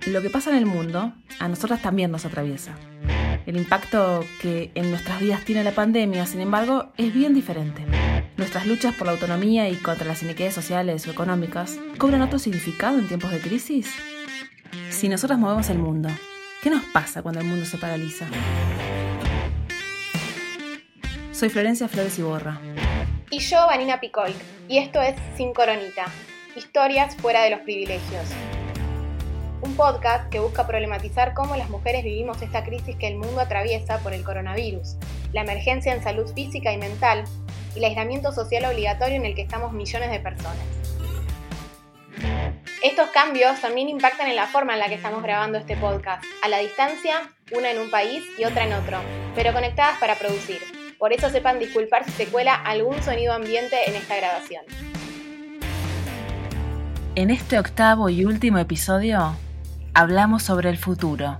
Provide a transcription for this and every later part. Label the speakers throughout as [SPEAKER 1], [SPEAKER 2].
[SPEAKER 1] Lo que pasa en el mundo, a nosotras también nos atraviesa. El impacto que en nuestras vidas tiene la pandemia, sin embargo, es bien diferente. Nuestras luchas por la autonomía y contra las inequidades sociales o económicas cobran otro significado en tiempos de crisis. Si nosotras movemos el mundo, ¿qué nos pasa cuando el mundo se paraliza? Soy Florencia Flores Iborra.
[SPEAKER 2] Y yo, Vanina Picolt, y esto es Sin Coronita, historias fuera de los privilegios. Un podcast que busca problematizar cómo las mujeres vivimos esta crisis que el mundo atraviesa por el coronavirus, la emergencia en salud física y mental, y el aislamiento social obligatorio en el que estamos millones de personas. Estos cambios también impactan en la forma en la que estamos grabando este podcast, a la distancia, una en un país y otra en otro, pero conectadas para producir. Por eso sepan disculpar si se cuela algún sonido ambiente en esta grabación.
[SPEAKER 1] En este octavo y último episodio, hablamos sobre el futuro.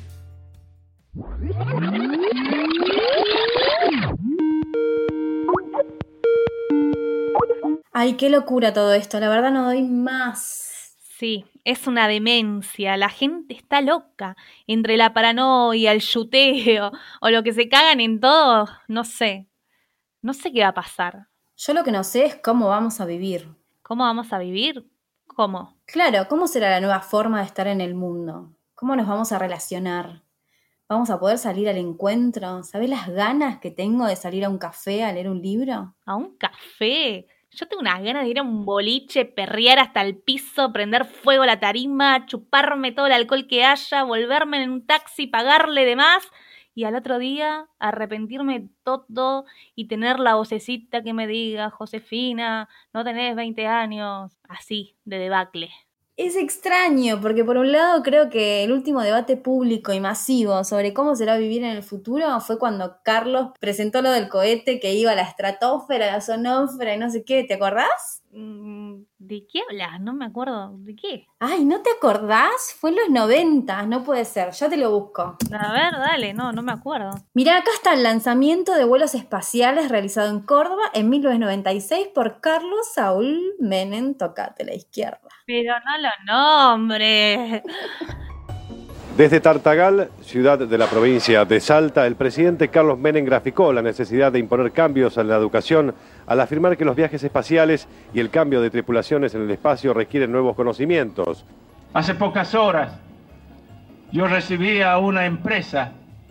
[SPEAKER 3] Ay, qué locura todo esto, la verdad no doy más.
[SPEAKER 4] Sí, es una demencia, la gente está loca, entre la paranoia, el yuteo, o lo que se cagan en todo, no sé qué va a pasar.
[SPEAKER 3] Yo lo que no sé es cómo vamos a vivir.
[SPEAKER 4] ¿Cómo vamos a vivir? ¿Cómo?
[SPEAKER 3] Claro, ¿cómo será la nueva forma de estar en el mundo? ¿Cómo nos vamos a relacionar? ¿Vamos a poder salir al encuentro? ¿Sabés las ganas que tengo de salir a un café a leer un libro?
[SPEAKER 4] ¿A un café? Yo tengo unas ganas de ir a un boliche, perrear hasta el piso, prender fuego a la tarima, chuparme todo el alcohol que haya, volverme en un taxi, pagarle de más y al otro día arrepentirme todo y tener la vocecita que me diga, Josefina, no tenés 20 años, así, de debacle.
[SPEAKER 3] Es extraño, porque por un lado creo que el último debate público y masivo sobre cómo será vivir en el futuro fue cuando Carlos presentó lo del cohete que iba a la estratosfera, a la sonósfera y no sé qué, ¿te acordás?
[SPEAKER 4] ¿De qué hablas? No me acuerdo. ¿De qué?
[SPEAKER 3] Ay, ¿no te acordás? Fue en los 90, no puede ser, ya te lo busco.
[SPEAKER 4] A ver, dale, no me acuerdo.
[SPEAKER 3] Mirá, acá está el lanzamiento de vuelos espaciales realizado en Córdoba en 1996 por Carlos Saúl Menem, tocate la izquierda.
[SPEAKER 4] Pero no lo nombres.
[SPEAKER 5] Desde Tartagal, ciudad de la provincia de Salta, el presidente Carlos Menem graficó la necesidad de imponer cambios en la educación al afirmar que los viajes espaciales y el cambio de tripulaciones en el espacio requieren nuevos conocimientos.
[SPEAKER 6] Hace pocas horas yo recibí a una empresa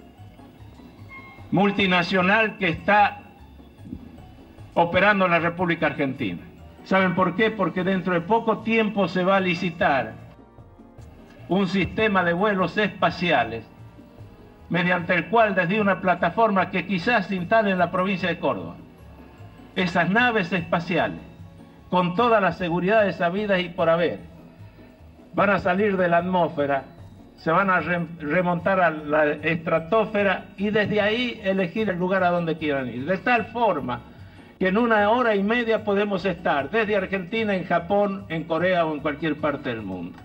[SPEAKER 6] multinacional que está operando en la República Argentina. ¿Saben por qué? Porque dentro de poco tiempo se va a licitar un sistema de vuelos espaciales mediante el cual desde una plataforma que quizás se instale en la provincia de Córdoba, esas naves espaciales con todas las seguridades habidas y por haber van a salir de la atmósfera, se van a remontar a la estratosfera y desde ahí elegir el lugar a donde quieran ir, de tal forma que en 1 hora y media podemos estar desde Argentina, en Japón, en Corea o en cualquier parte del mundo.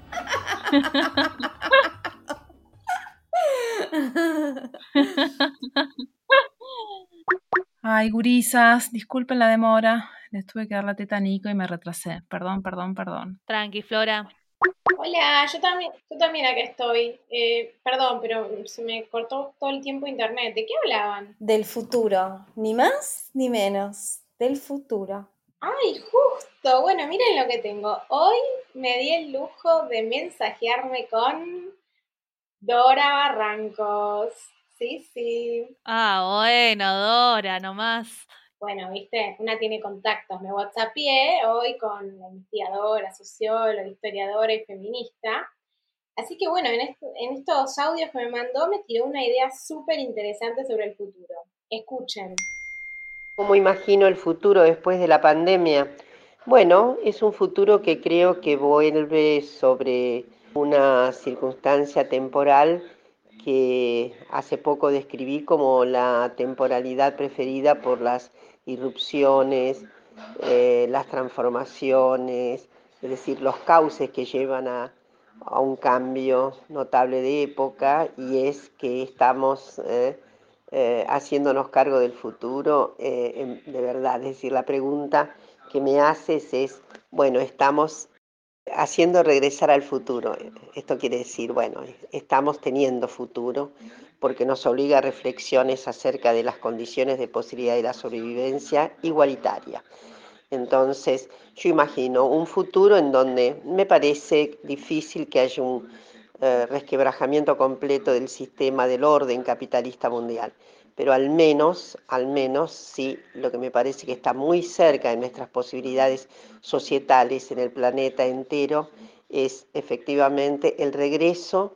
[SPEAKER 1] Ay, gurisas, disculpen la demora. Les tuve que dar la teta a Nico y me retrasé. Perdón.
[SPEAKER 4] Tranqui, Flora.
[SPEAKER 2] Hola, yo también acá estoy. Perdón, pero se me cortó todo el tiempo internet. ¿De qué hablaban?
[SPEAKER 3] Del futuro, ni más ni menos, del futuro.
[SPEAKER 2] Ay, justo. Bueno, miren lo que tengo. Hoy me di el lujo de mensajearme con Dora Barrancos. Sí.
[SPEAKER 4] Ah, bueno, Dora, nomás.
[SPEAKER 2] Bueno, viste, una tiene contactos. Me whatsappié hoy con la investigadora, socióloga, historiadora y feminista. Así que bueno, en estos audios que me mandó me tiró una idea súper interesante sobre el futuro. Escuchen.
[SPEAKER 7] ¿Cómo imagino el futuro después de la pandemia? Bueno, es un futuro que creo que vuelve sobre una circunstancia temporal que hace poco describí como la temporalidad preferida por las irrupciones, las transformaciones, es decir, los cauces que llevan a un cambio notable de época, y es que estamos haciéndonos cargo del futuro, de verdad. Es decir, la pregunta que me haces es, bueno, estamos haciendo regresar al futuro. Esto quiere decir, bueno, estamos teniendo futuro porque nos obliga a reflexiones acerca de las condiciones de posibilidad de la sobrevivencia igualitaria. Entonces, yo imagino un futuro en donde me parece difícil que haya un resquebrajamiento completo del sistema del orden capitalista mundial, pero al menos sí, lo que me parece que está muy cerca de nuestras posibilidades societales en el planeta entero es efectivamente el regreso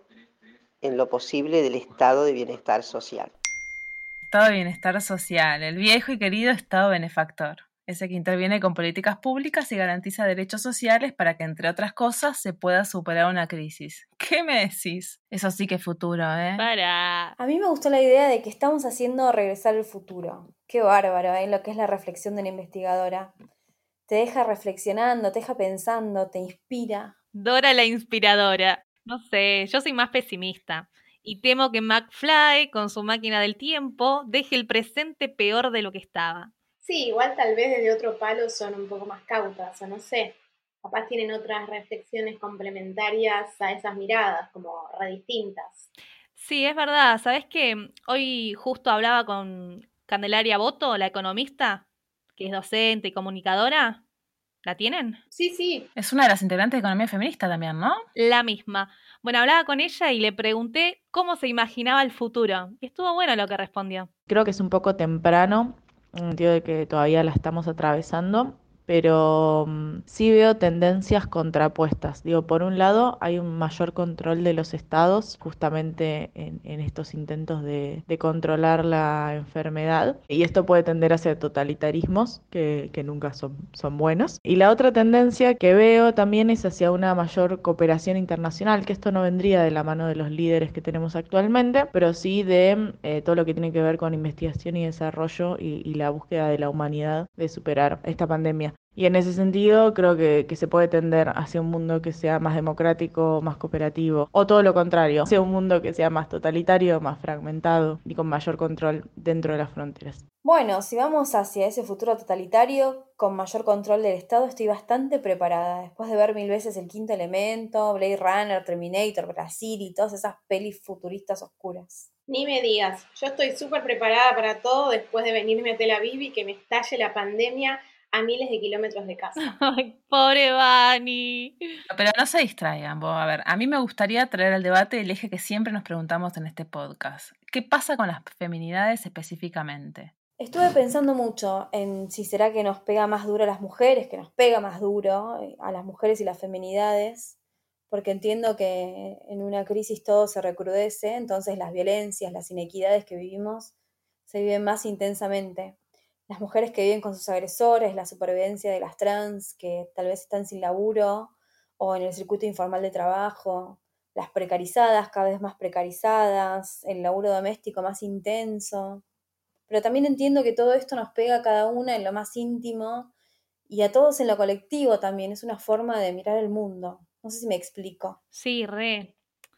[SPEAKER 7] en lo posible del estado de bienestar social.
[SPEAKER 1] Estado de bienestar social, el viejo y querido estado benefactor. Ese que interviene con políticas públicas y garantiza derechos sociales para que, entre otras cosas, se pueda superar una crisis. ¿Qué me decís? Eso sí que es futuro, ¿eh?
[SPEAKER 4] Para.
[SPEAKER 3] A mí me gustó la idea de que estamos haciendo regresar el futuro. Qué bárbaro, ¿eh? Lo que es la reflexión de la investigadora. Te deja reflexionando, te deja pensando, te inspira.
[SPEAKER 4] Dora la inspiradora. No sé, yo soy más pesimista. Y temo que McFly, con su máquina del tiempo, deje el presente peor de lo que estaba.
[SPEAKER 2] Sí, igual tal vez desde otro palo son un poco más cautas, o no sé. Capaz tienen otras reflexiones complementarias a esas miradas, como re distintas.
[SPEAKER 4] Sí, es verdad. ¿Sabés qué? Hoy justo hablaba con Candelaria Boto, la economista, que es docente y comunicadora. ¿La tienen?
[SPEAKER 2] Sí.
[SPEAKER 1] Es una de las integrantes de Economía Feminista también, ¿no?
[SPEAKER 4] La misma. Bueno, hablaba con ella y le pregunté cómo se imaginaba el futuro. Y estuvo bueno lo que respondió.
[SPEAKER 8] Creo que es un poco temprano, en el sentido de que todavía la estamos atravesando, pero sí veo tendencias contrapuestas. Digo, por un lado hay un mayor control de los estados, justamente en estos intentos de controlar la enfermedad, y esto puede tender hacia totalitarismos que nunca son buenos. Y la otra tendencia que veo también es hacia una mayor cooperación internacional, que esto no vendría de la mano de los líderes que tenemos actualmente, pero sí de todo lo que tiene que ver con investigación y desarrollo y la búsqueda de la humanidad de superar esta pandemia. Y en ese sentido creo que se puede tender hacia un mundo que sea más democrático, más cooperativo, o todo lo contrario, hacia un mundo que sea más totalitario, más fragmentado y con mayor control dentro de las fronteras.
[SPEAKER 3] Bueno, si vamos hacia ese futuro totalitario, con mayor control del Estado, estoy bastante preparada. Después de ver 1000 veces El Quinto Elemento, Blade Runner, Terminator, Brasil y todas esas pelis futuristas oscuras.
[SPEAKER 2] Ni me digas, yo estoy súper preparada para todo después de venirme a Tel Aviv y que me estalle la pandemia a miles de kilómetros de casa.
[SPEAKER 4] Ay, pobre Vani.
[SPEAKER 1] Pero no se distraigan, vos. A ver, a mí me gustaría traer al debate el eje que siempre nos preguntamos en este podcast. ¿Qué pasa con las feminidades específicamente?
[SPEAKER 3] Estuve pensando mucho en si será que nos pega más duro a las mujeres, que nos pega más duro a las mujeres y las feminidades, porque entiendo que en una crisis todo se recrudece, entonces las violencias, las inequidades que vivimos se viven más intensamente. Las mujeres que viven con sus agresores, la supervivencia de las trans que tal vez están sin laburo o en el circuito informal de trabajo, las precarizadas cada vez más precarizadas, el laburo doméstico más intenso. Pero también entiendo que todo esto nos pega a cada una en lo más íntimo y a todos en lo colectivo también. Es una forma de mirar el mundo. No sé si me explico.
[SPEAKER 4] Sí, re.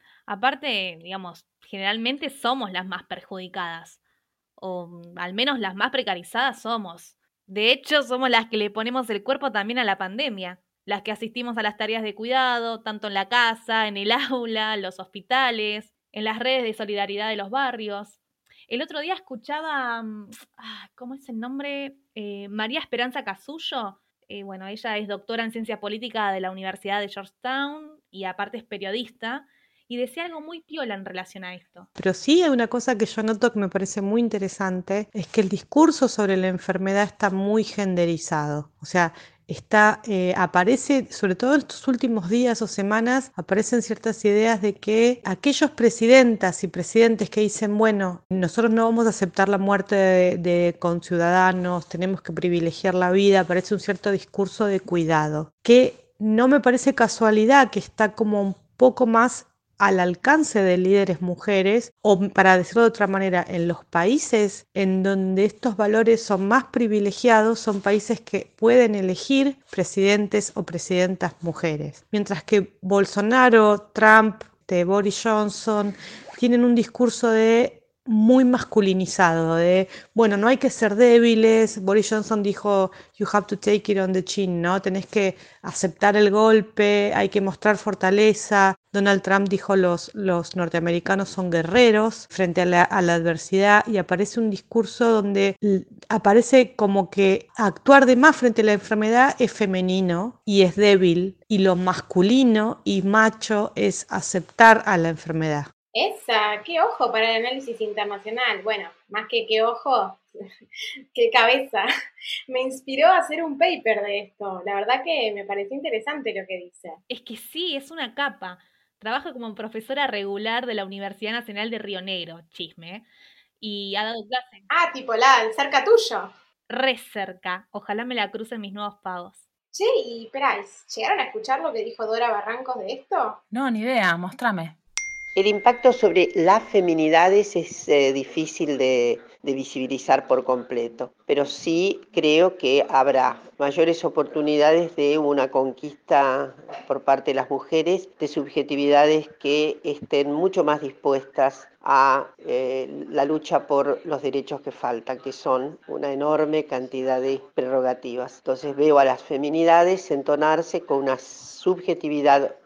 [SPEAKER 4] Aparte, digamos, generalmente somos las más perjudicadas. O al menos las más precarizadas somos. De hecho, somos las que le ponemos el cuerpo también a la pandemia. Las que asistimos a las tareas de cuidado, tanto en la casa, en el aula, en los hospitales, en las redes de solidaridad de los barrios. El otro día escuchaba, ¿cómo es el nombre? María Esperanza Casullo. Bueno, ella es doctora en ciencia política de la Universidad de Georgetown y aparte es periodista. Y decía algo muy piola en relación a esto.
[SPEAKER 9] Pero sí hay una cosa que yo noto que me parece muy interesante, es que el discurso sobre la enfermedad está muy genderizado. O sea, aparece, sobre todo en estos últimos días o semanas, aparecen ciertas ideas de que aquellos presidentas y presidentes que dicen, bueno, nosotros no vamos a aceptar la muerte de conciudadanos, tenemos que privilegiar la vida, aparece un cierto discurso de cuidado, que no me parece casualidad, que está como un poco más al alcance de líderes mujeres, o para decirlo de otra manera, en los países en donde estos valores son más privilegiados, son países que pueden elegir presidentes o presidentas mujeres. Mientras que Bolsonaro, Trump, Boris Johnson tienen un discurso de muy masculinizado, de, bueno, no hay que ser débiles. Boris Johnson dijo, you have to take it on the chin, ¿no? Tenés que aceptar el golpe, hay que mostrar fortaleza. Donald Trump dijo, los norteamericanos son guerreros frente a la adversidad, y aparece un discurso donde aparece como que actuar de más frente a la enfermedad es femenino y es débil, y lo masculino y macho es aceptar a la enfermedad.
[SPEAKER 2] Qué ojo para el análisis internacional. Bueno, más que qué ojo, qué cabeza. Me inspiró a hacer un paper de esto. La verdad que me pareció interesante lo que dice.
[SPEAKER 4] Es que sí, es una capa. Trabaja como profesora regular de la Universidad Nacional de Río Negro, chisme, y ha dado clases
[SPEAKER 2] Tipo cerca tuyo.
[SPEAKER 4] re cerca. Ojalá me la crucen mis nuevos pagos.
[SPEAKER 2] Che, y esperá, ¿llegaron a escuchar lo que dijo Dora Barrancos de esto?
[SPEAKER 1] No, ni idea, mostrame.
[SPEAKER 7] El impacto sobre las feminidades es difícil de visibilizar por completo, pero sí creo que habrá mayores oportunidades de una conquista por parte de las mujeres, de subjetividades que estén mucho más dispuestas a la lucha por los derechos que faltan, que son una enorme cantidad de prerrogativas. Entonces veo a las feminidades entonarse con una subjetividad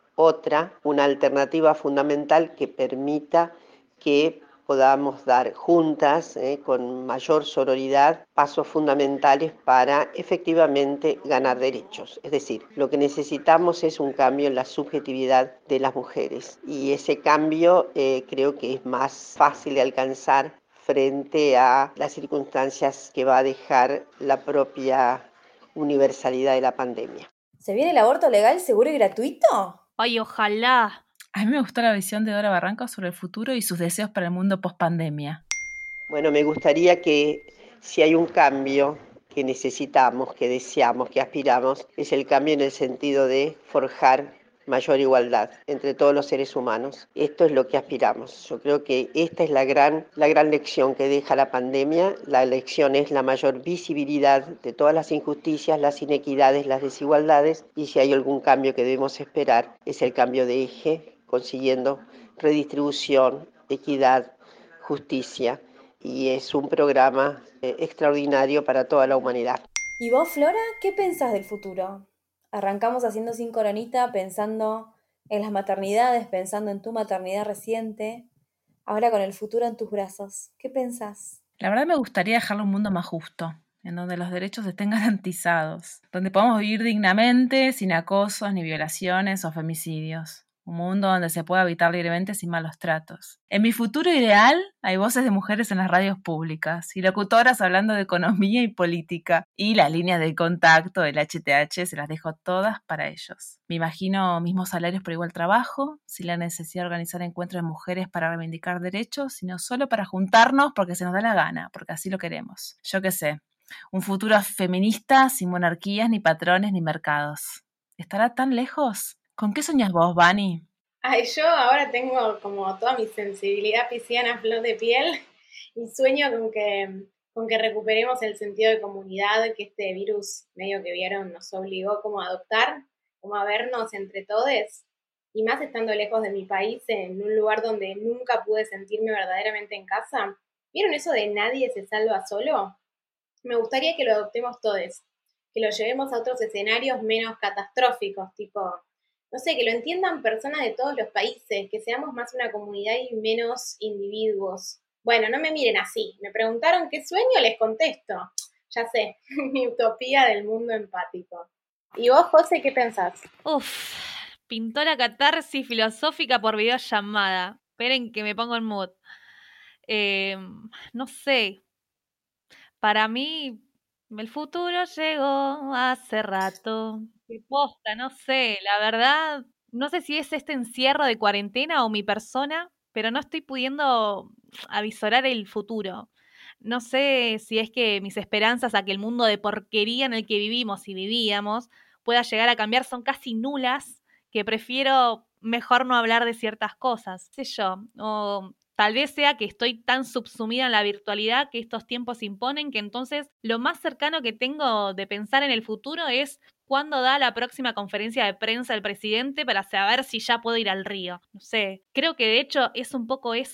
[SPEAKER 7] una alternativa fundamental que permita que podamos dar juntas, con mayor sororidad, pasos fundamentales para efectivamente ganar derechos. Es decir, lo que necesitamos es un cambio en la subjetividad de las mujeres, y ese cambio creo que es más fácil de alcanzar frente a las circunstancias que va a dejar la propia universalidad de la pandemia.
[SPEAKER 3] ¿Se viene el aborto legal, seguro y gratuito?
[SPEAKER 4] Ay, ojalá.
[SPEAKER 1] A mí me gustó la visión de Dora Barrancos sobre el futuro y sus deseos para el mundo post-pandemia.
[SPEAKER 7] Bueno, me gustaría que si hay un cambio que necesitamos, que deseamos, que aspiramos, es el cambio en el sentido de forjar mayor igualdad entre todos los seres humanos. Esto es lo que aspiramos. Yo creo que esta es la gran lección que deja la pandemia. La lección es la mayor visibilidad de todas las injusticias, las inequidades, las desigualdades, y si hay algún cambio que debemos esperar es el cambio de eje, consiguiendo redistribución, equidad, justicia, y es un programa extraordinario para toda la humanidad.
[SPEAKER 3] ¿Y vos, Flora, qué pensás del futuro? Arrancamos haciendo Sin Coronita pensando en las maternidades, pensando en tu maternidad reciente, ahora con el futuro en tus brazos. ¿Qué pensás?
[SPEAKER 1] La verdad me gustaría dejarle un mundo más justo, en donde los derechos estén garantizados, donde podamos vivir dignamente, sin acosos, ni violaciones o femicidios. Un mundo donde se pueda habitar libremente sin malos tratos. En mi futuro ideal hay voces de mujeres en las radios públicas y locutoras hablando de economía y política. Y las líneas de contacto del HTH se las dejo todas para ellos. Me imagino mismos salarios por igual trabajo, sin la necesidad de organizar encuentros de mujeres para reivindicar derechos, sino solo para juntarnos porque se nos da la gana, porque así lo queremos. Yo qué sé, un futuro feminista sin monarquías, ni patrones, ni mercados. ¿Estará tan lejos? ¿Con qué soñás vos, Vani?
[SPEAKER 2] Yo ahora tengo como toda mi sensibilidad pisciana a flor de piel y sueño con que recuperemos el sentido de comunidad que este virus medio que vieron nos obligó como a adoptar, como a vernos entre todos, y más estando lejos de mi país, en un lugar donde nunca pude sentirme verdaderamente en casa. ¿Vieron eso de nadie se salva solo? Me gustaría que lo adoptemos todos, que lo llevemos a otros escenarios menos catastróficos, tipo, no sé, que lo entiendan personas de todos los países, que seamos más una comunidad y menos individuos. Bueno, no me miren así. Me preguntaron qué sueño, les contesto. Ya sé, mi utopía del mundo empático. ¿Y vos, José, qué pensás?
[SPEAKER 4] Pintó la catarsis filosófica por videollamada. Esperen que me pongo en mood. No sé. Para mí, el futuro llegó hace rato. Qué posta, no sé. La verdad, no sé si es este encierro de cuarentena o mi persona, pero no estoy pudiendo avisorar el futuro. No sé si es que mis esperanzas a que el mundo de porquería en el que vivimos y vivíamos pueda llegar a cambiar son casi nulas, que prefiero mejor no hablar de ciertas cosas, sé yo, o tal vez sea que estoy tan subsumida en la virtualidad que estos tiempos imponen que entonces lo más cercano que tengo de pensar en el futuro es cuándo da la próxima conferencia de prensa el presidente para saber si ya puedo ir al río. No sé, creo que de hecho es un poco eso.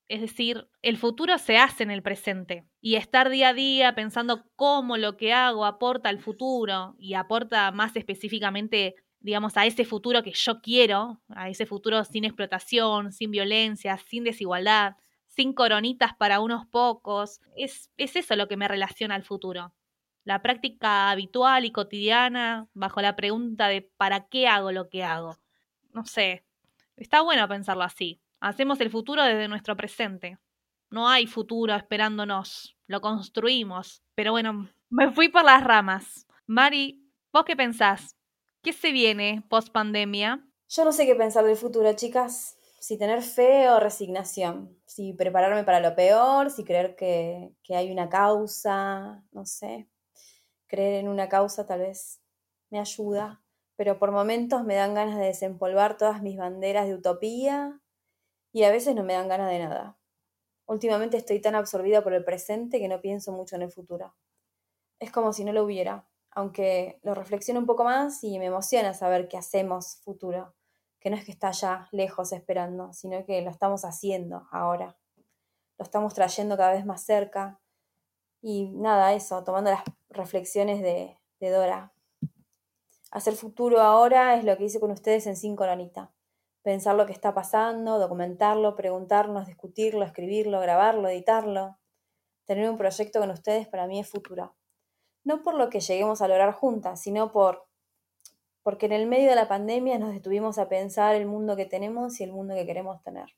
[SPEAKER 4] Es decir, el futuro se hace en el presente y estar día a día pensando cómo lo que hago aporta al futuro y aporta más específicamente, digamos, a ese futuro que yo quiero, a ese futuro sin explotación, sin violencia, sin desigualdad, sin coronitas para unos pocos. Es eso lo que me relaciona al futuro. La práctica habitual y cotidiana bajo la pregunta de ¿para qué hago lo que hago? No sé, está bueno pensarlo así. Hacemos el futuro desde nuestro presente. No hay futuro esperándonos, lo construimos. Pero bueno, me fui por las ramas. Mari, ¿vos qué pensás? ¿Qué se viene post pandemia?
[SPEAKER 3] Yo no sé qué pensar del futuro, chicas. Si tener fe o resignación. Si prepararme para lo peor, si creer que hay una causa, no sé. Creer en una causa tal vez me ayuda. Pero por momentos me dan ganas de desempolvar todas mis banderas de utopía y a veces no me dan ganas de nada. Últimamente estoy tan absorbida por el presente que no pienso mucho en el futuro. Es como si no lo hubiera, aunque lo reflexiono un poco más y me emociona saber que hacemos futuro, que no es que está allá lejos esperando, sino que lo estamos haciendo ahora. Lo estamos trayendo cada vez más cerca y nada, eso, tomando las reflexiones de Dora. Hacer futuro ahora es lo que hice con ustedes en 5 Coronitas. Pensar lo que está pasando, documentarlo, preguntarnos, discutirlo, escribirlo, grabarlo, editarlo. Tener un proyecto con ustedes para mí es futuro. No por lo que lleguemos a lograr juntas, sino porque en el medio de la pandemia nos detuvimos a pensar el mundo que tenemos y el mundo que queremos tener.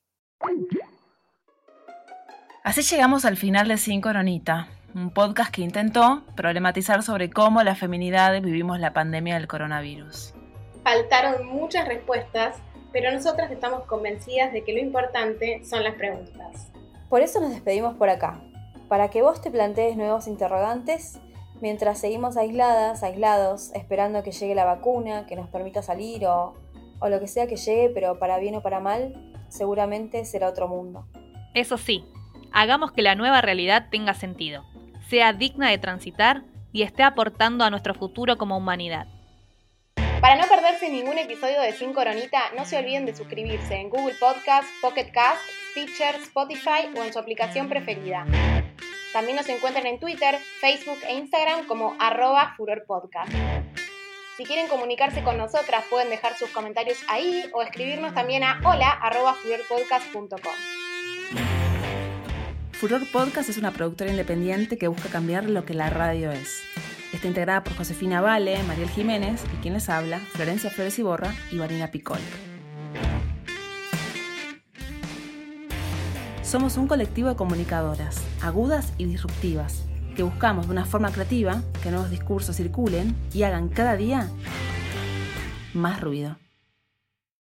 [SPEAKER 1] Así llegamos al final de 5 Coronitas, un podcast que intentó problematizar sobre cómo las feminidades vivimos la pandemia del coronavirus.
[SPEAKER 2] Faltaron muchas respuestas, pero nosotras estamos convencidas de que lo importante son las preguntas.
[SPEAKER 3] Por eso nos despedimos por acá, para que vos te plantees nuevos interrogantes mientras seguimos aisladas, aislados, esperando que llegue la vacuna, que nos permita salir o lo que sea que llegue, pero para bien o para mal, seguramente será otro mundo.
[SPEAKER 4] Eso sí, hagamos que la nueva realidad tenga sentido, sea digna de transitar y esté aportando a nuestro futuro como humanidad.
[SPEAKER 2] Para no perderse ningún episodio de 5 Coronitas, no se olviden de suscribirse en Google Podcast, Pocket Cast, Stitcher, Spotify o en su aplicación preferida. También nos encuentran en Twitter, Facebook e Instagram como @furorpodcast. Si quieren comunicarse con nosotras, pueden dejar sus comentarios ahí o escribirnos también a hola@furorpodcast.com.
[SPEAKER 1] Furor Podcast es una productora independiente que busca cambiar lo que la radio es. Está integrada por Josefina Vale, Mariel Jiménez y quien les habla, Florencia Flores Iborra y Vanina Picolk. Somos un colectivo de comunicadoras, agudas y disruptivas, que buscamos de una forma creativa que nuevos discursos circulen y hagan cada día más ruido.